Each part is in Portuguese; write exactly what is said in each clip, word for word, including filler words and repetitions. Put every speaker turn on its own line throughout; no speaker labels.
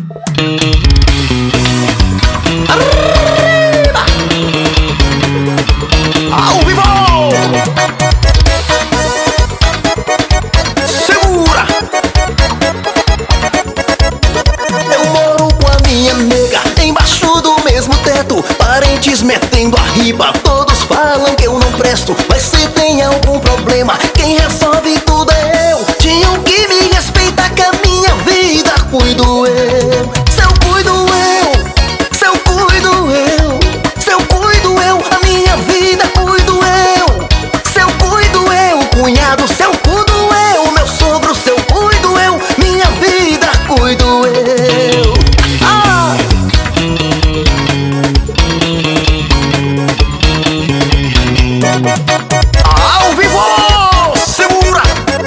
Arriba! Ao vivo! Segura! Eu moro com a minha nega embaixo do mesmo teto, parentes metendo a riba, todos falam que eu não presto. Mas se tem algum problema, quem resolve tudo é eu. Tinham que me respeitar que a minha vida cuido eu. Se eu cuido eu, se eu cuido eu, se eu cuido eu, a minha vida cuido eu. Se eu cuido eu, cunhado, se eu cuido eu, meu sogro, se eu cuido eu, minha vida cuido eu. Ah! Ao vivo! Segura!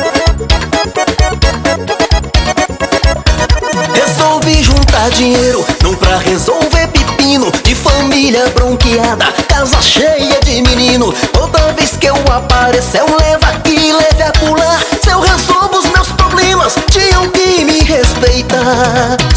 Resolvi juntar dinheiro, não pra resolver pepino. De família bronqueada, casa cheia de menino. Toda vez que eu apareço, eu levo aqui, leve a pular. Se eu resolvo os meus problemas, tinham que me respeitar.